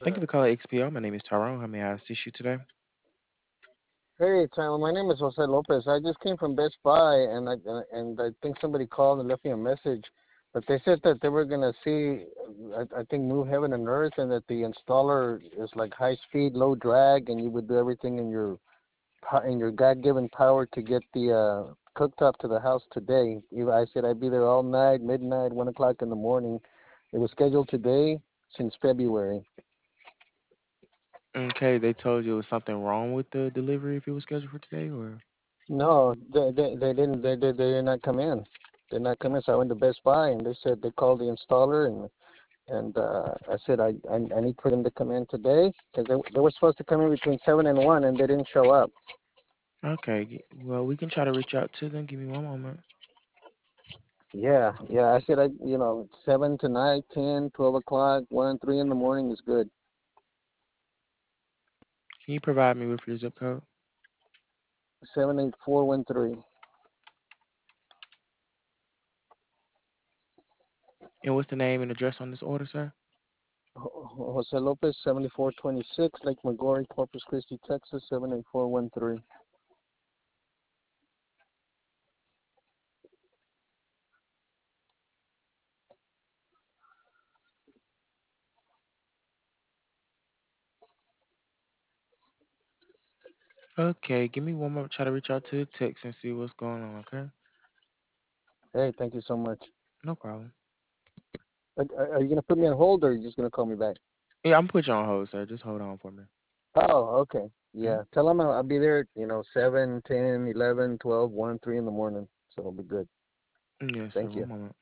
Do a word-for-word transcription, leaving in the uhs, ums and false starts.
Thank you for calling X P O. My name is Tyrone. How may I assist you today? Hey, Tyler. My name is Jose Lopez. I just came from Best Buy, and I and I think somebody called and left me a message, but they said that they were gonna see, I, I think, Move Heaven and Earth, and that the installer is like high speed, low drag, and you would do everything in your po- in your God given power to get the uh, cooktop to the house today. You- I said I'd be there all night, midnight, one o'clock in the morning. It was scheduled today since February. Okay, they told you it was something wrong with the delivery if it was scheduled for today, or No, they they, they didn't. They, they they did not come in. They did not come in. So I went to Best Buy and they said they called the installer and and uh, I said I, I I need for them to come in today because they they were supposed to come in between seven and one and they didn't show up. okay. g- Well, we can try to reach out to them. Give me one moment. Yeah, yeah. I said I you know seven tonight, ten, twelve o'clock, one, three in the morning is good. Can you provide me with your zip code? Seven eight four one three. And what's the name and address on this order, sir? Jose Lopez, seventy four twenty six, Lake McGorry, Corpus Christi, Texas, seven eight four one three. Okay, give me one moment. Try to reach out to the text and see what's going on. Okay, Hey, thank you so much. no problem. Are, are you gonna put me on hold or are you just gonna call me back? Yeah, I'm put you on hold, sir. Just hold on for me. Oh, okay. Mhm. Yeah. Tell them I'll, I'll be there, you know, seven, ten, eleven, twelve, one, three in the morning. So it'll be good. Yes, sir. Thank One you. moment.